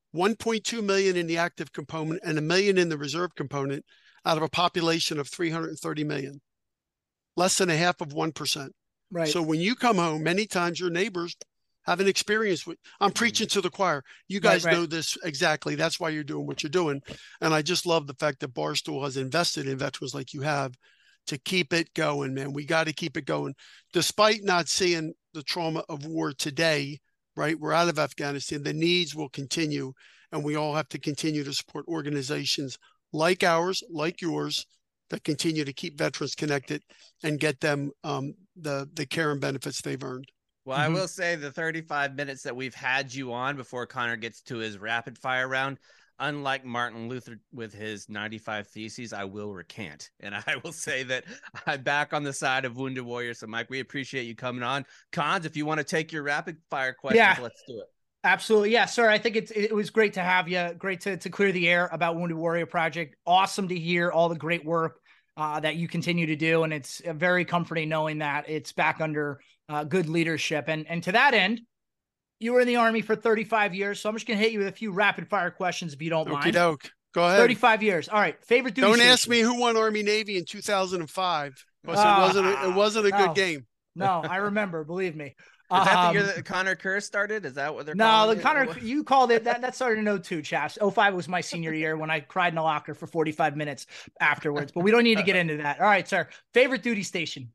one point two million in the active component and a million in the reserve component out of a population of three hundred thirty million, less than a half of one percent. Right. So when you come home, many times your neighbors have an experience with, I'm preaching to the choir. You guys Right, right. know this exactly. That's why you're doing what you're doing. And I just love the fact that Barstool has invested in veterans like you have to keep it going, man. We got to keep it going. Despite not seeing the trauma of war today, right? We're out of Afghanistan. The needs will continue. And we all have to continue to support organizations like ours, like yours, that continue to keep veterans connected and get them um, the, the care and benefits they've earned. Well, Mm-hmm. I will say the thirty-five minutes that we've had you on before Connor gets to his rapid fire round, unlike Martin Luther with his ninety-five theses, I will recant. And I will say that I'm back on the side of Wounded Warrior. So, Mike, we appreciate you coming on. Cons, if you want to take your rapid fire questions, Yeah. let's do it. Absolutely. Yeah, sir. I think it's, it was great to have you. Great to, to clear the air about Wounded Warrior Project. Awesome to hear all the great work uh, that you continue to do. And it's uh, very comforting knowing that it's back under uh, good leadership. And, and to that end, you were in the Army for thirty-five years. So I'm just going to hit you with a few rapid fire questions if you don't Okie mind. doke. Go ahead. thirty-five years. All right. Favorite duty Don't station? ask me who won Army Navy in two thousand five because Ah. it wasn't a, it wasn't a No. good game. No, I remember. Believe me. Is that the year Um, that Connor Kerr started? Is that what they're No, calling the it? Connor, you called it that. That started in oh two, chaps. oh five was my senior year when I cried in a locker for forty-five minutes afterwards. But we don't need to get into that. All right, sir. Favorite duty station?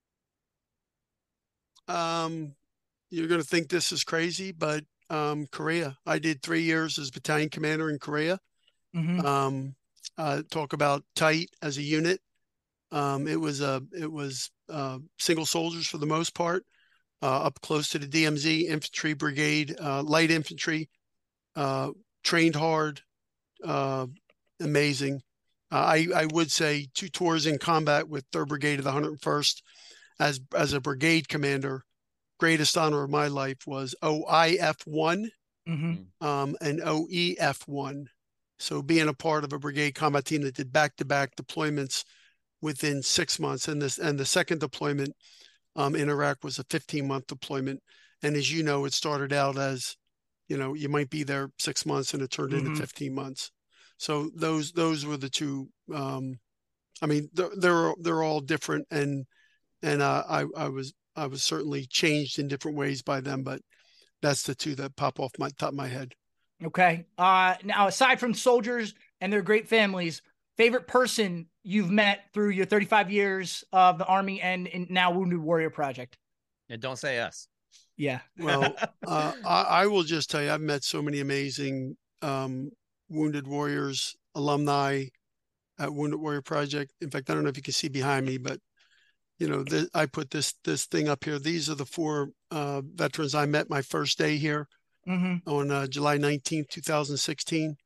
Um, you're going to think this is crazy, but um, Korea. I did three years as battalion commander in Korea. Mm-hmm. Um, uh, talk about tight as a unit. Um, it was a it was uh, single soldiers for the most part. Uh, up close to the D M Z infantry brigade, uh, light infantry, uh, trained hard, uh, amazing. Uh, I, I would say two tours in combat with third Brigade of the one hundred first as, as a brigade commander. Greatest honor of my life was O I F one Mm-hmm. um, and O E F one. So being a part of a brigade combat team that did back-to-back deployments within six months. And this and the second deployment Um, in Iraq was a fifteen month deployment. And as you know, it started out as, you know, you might be there six months and it turned Mhm. into fifteen months. So those, those were the two, um, I mean, they're, they're, they're all different. And, and, uh, I, I was, I was certainly changed in different ways by them, but that's the two that pop off my top of my head. Okay. Uh, now, aside from soldiers and their great families, favorite person you've met through your thirty-five years of the Army and in now Wounded Warrior Project? And don't say us. Yeah. Well, uh, I, I will just tell you, I've met so many amazing um, Wounded Warriors alumni at Wounded Warrior Project. In fact, I don't know if you can see behind me, but you know, th- I put this this thing up here. These are the four uh, veterans I met my first day here Mm-hmm. on uh, July nineteenth, two thousand sixteen.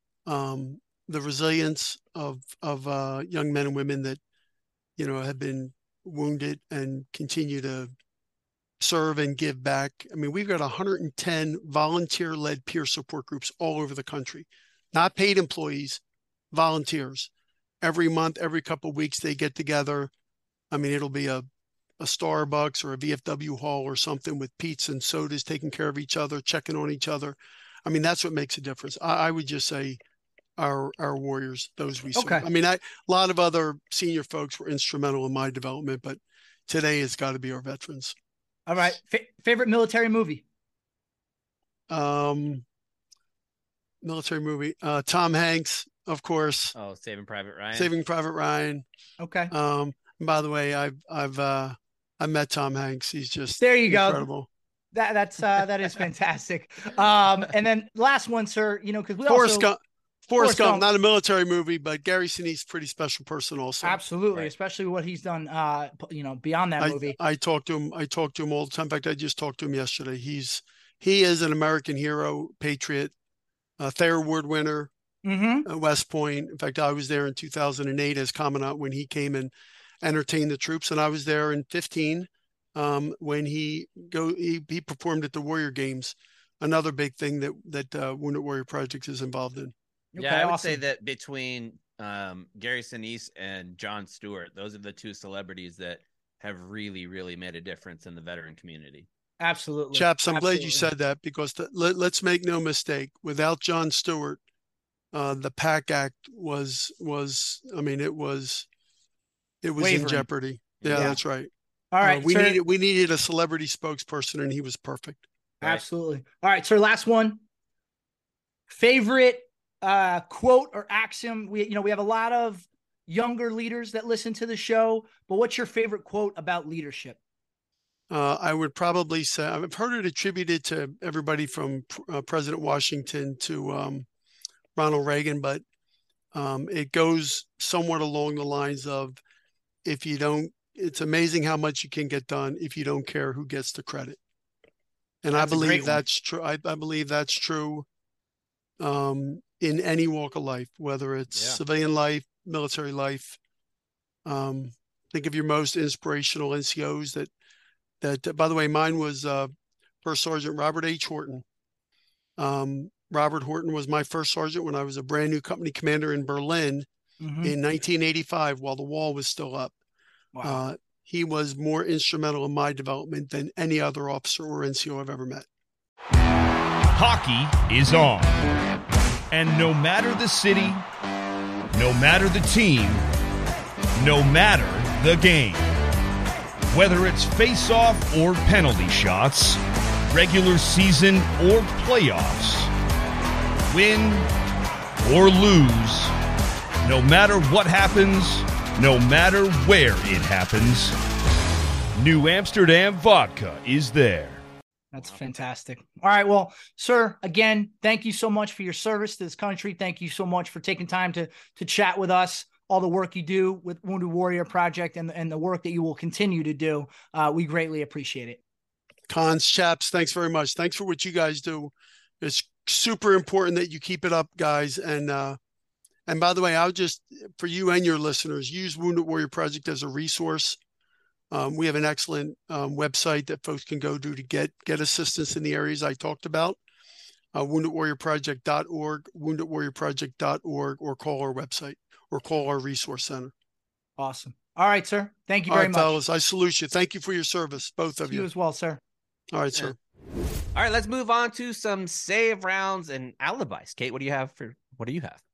Um, the resilience of of uh, young men and women that you know have been wounded and continue to serve and give back. I mean, we've got one hundred ten volunteer-led peer support groups all over the country, not paid employees, volunteers. Every month, every couple of weeks, they get together. I mean, it'll be a, a Starbucks or a V F W hall or something with pizza and sodas, taking care of each other, checking on each other. I mean, that's what makes a difference. I, I would just say our our warriors, those we serve. Okay. I mean, I, a lot of other senior folks were instrumental in my development, but today it's got to be our veterans. All right. Fa- favorite military movie? Um, military movie, uh, Tom Hanks, of course, Oh, Saving Private Ryan. Saving Private Ryan. Okay. Um, and by the way, I've I've uh, I met Tom Hanks. He's just There you go. incredible. That that's uh, that is fantastic. Um, and then last one, sir. You know, because we Forrest also Gump. Forrest Forrest Gump, Gump. not a military movie, but Gary Sinise, pretty special person also. absolutely, Right. especially what he's done. Uh, you know, beyond that I, movie. I talk to him. I talk to him all the time. In fact, I just talked to him yesterday. He's he is an American hero, patriot, a Thayer Award winner Mm-hmm. at West Point. In fact, I was there in two thousand eight as commandant when he came and entertained the troops, and I was there in fifteen um, when he go he, he performed at the Warrior Games. Another big thing that that uh, Wounded Warrior Project is involved in. Yeah, Okay, I would awesome. say that between um, Gary Sinise and Jon Stewart, those are the two celebrities that have really, really made a difference in the veteran community. Absolutely. Chaps, I'm Absolutely. glad you said that, because the, let, let's make no mistake. Without Jon Stewart, uh, the PAC Act was, was, I mean, it was, it was Wavering. in jeopardy. Yeah, Yeah. that's right. All right. Uh, we sir. needed, we needed a celebrity spokesperson, and he was perfect. Right. Absolutely. All right, sir. Last one. Favorite uh, quote or axiom? We, you know, we have a lot of younger leaders that listen to the show, but what's your favorite quote about leadership? Uh, I would probably say, I've heard it attributed to everybody from uh, President Washington to um, Ronald Reagan, but um, it goes somewhat along the lines of, if you don't, it's amazing how much you can get done if you don't care who gets the credit. And That's I a great believe one. that's true. I, I believe that's true um, in any walk of life, whether it's Yeah. civilian life, military life. Um, think of your most inspirational N C Os that, that, by the way, mine was uh, First Sergeant Robert H. Horton. Um, Robert Horton was my first sergeant when I was a brand new company commander in Berlin Mhm. in nineteen eighty-five, while the wall was still up. Wow. Uh, he was more instrumental in my development than any other officer or N C O I've ever met. Hockey is on. And no matter the city, no matter the team, no matter the game, whether it's face-off or penalty shots, regular season or playoffs, win or lose, no matter what happens, no matter where it happens, New Amsterdam Vodka is there. That's fantastic. All right. Well, sir, again, thank you so much for your service to this country. Thank you so much for taking time to, to chat with us, all the work you do with Wounded Warrior Project and, and the work that you will continue to do. Uh, we greatly appreciate it. Cons, chaps, thanks very much. Thanks for what you guys do. It's super important that you keep it up, guys. And, uh, and by the way, I'll just, for you and your listeners, use Wounded Warrior Project as a resource. Um, we have an excellent um, website that folks can go to to get, get assistance in the areas I talked about. Uh, wounded warrior project dot org, wounded warrior project dot org, or call our website or call our resource center. Awesome. All right, sir. Thank you All very right, much. fellas, I salute you. Thank you for your service, both of You you. as well, sir. All right, sir. All right, let's move on to some save rounds and alibis. Kate, what do you have for? What do you have?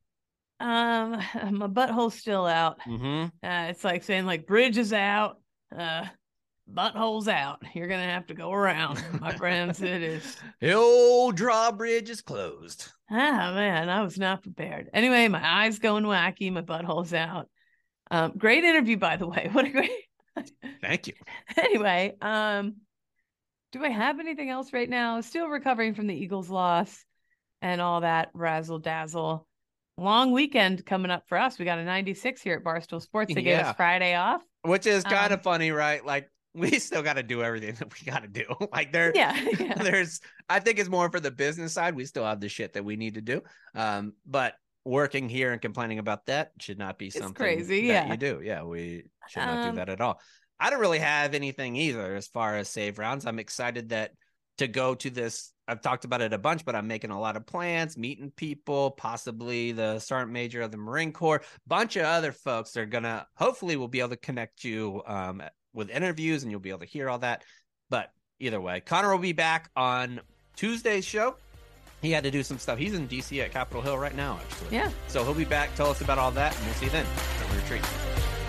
Um, my butthole's still out. Mm-hmm. Uh, it's like saying like bridge is out, uh, butthole's out. You're gonna have to go around, my friends. It is. The old drawbridge is closed. Ah man, I was not prepared. Anyway, my eyes going wacky. My butthole's out. Um, great interview, by the way. What a great. Thank you. Anyway, um, do I have anything else right now? Still recovering from the Eagles loss and all that razzle dazzle. Long weekend coming up for us. We got a ninety-six here at Barstool Sports. They gave Yeah. us Friday off. Which is kind Um, of funny, right? Like, we still got to do everything that we got to do. Like, there, Yeah, yeah. there's, I think it's more for the business side. We still have the shit that we need to do. Um, but working here and complaining about that should not be something crazy, that yeah. you do. Yeah, we should not Um, do that at all. I don't really have anything either as far as save rounds. I'm excited that to go to this. I've talked about it a bunch, but I'm making a lot of plans, meeting people, possibly the Sergeant Major of the Marine Corps, bunch of other folks. They're going to, hopefully we'll be able to connect you um, with interviews and you'll be able to hear all that. But either way, Connor will be back on Tuesday's show. He had to do some stuff. He's in D C at Capitol Hill right now, actually. Yeah. So he'll be back. Tell us about all that, and we'll see you then. Have a retreat.